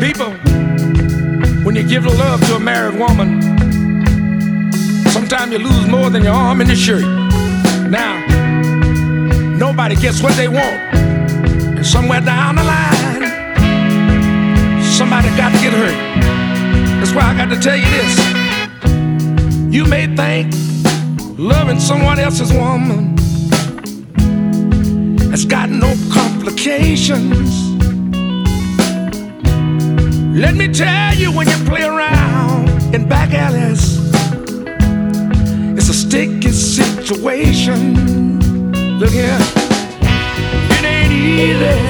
people, when you give love to a married woman, sometimes you lose more than your arm in your shirt. Now, nobody gets what they want. And somewhere down the line, somebody got to get hurt. That's why I got to tell you this. You may think loving someone else's woman has got no complications. Let me tell you, when you play around in back alleys, it's a sticky situation. Look here, it ain't easy.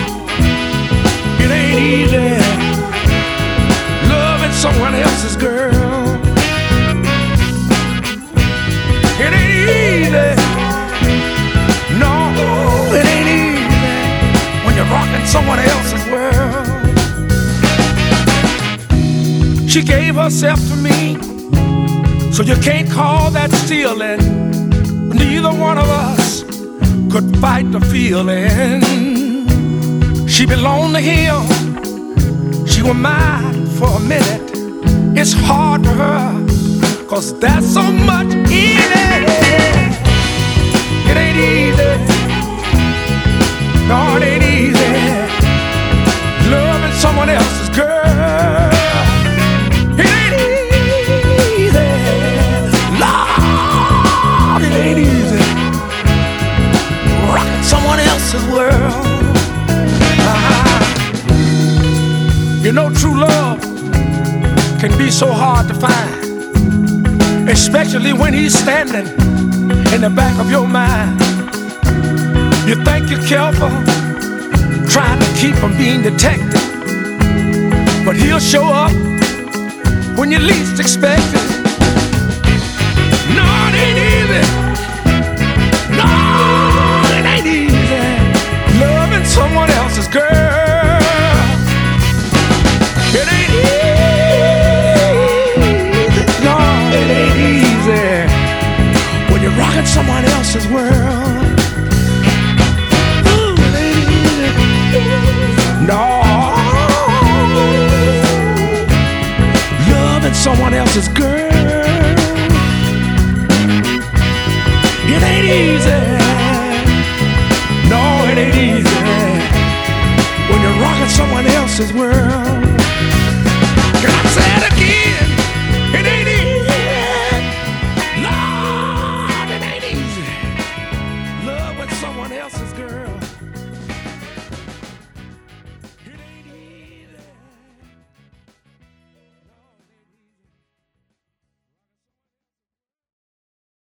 It ain't easy loving someone else's girl. It ain't easy. No, it ain't easy when you're rocking someone else's world. She gave herself to me, so you can't call that stealing. Neither one of us could fight the feeling. She belonged to him, she was mine for a minute. It's hard for her, 'cause that's so much easy. It ain't easy. No, it ain't easy loving someone else's girl. Someone else's world. You know, true love can be so hard to find, especially when he's standing in the back of your mind. You think you're careful, trying to keep from being detected, but he'll show up when you least expect it. No, it ain't easy. No, loving someone else's girl. It ain't easy. No, it ain't easy when you're rocking someone else's world. Ooh, it ain't easy. No, loving someone else's girl. It ain't easy. No, it ain't easy when you're rocking someone else's world.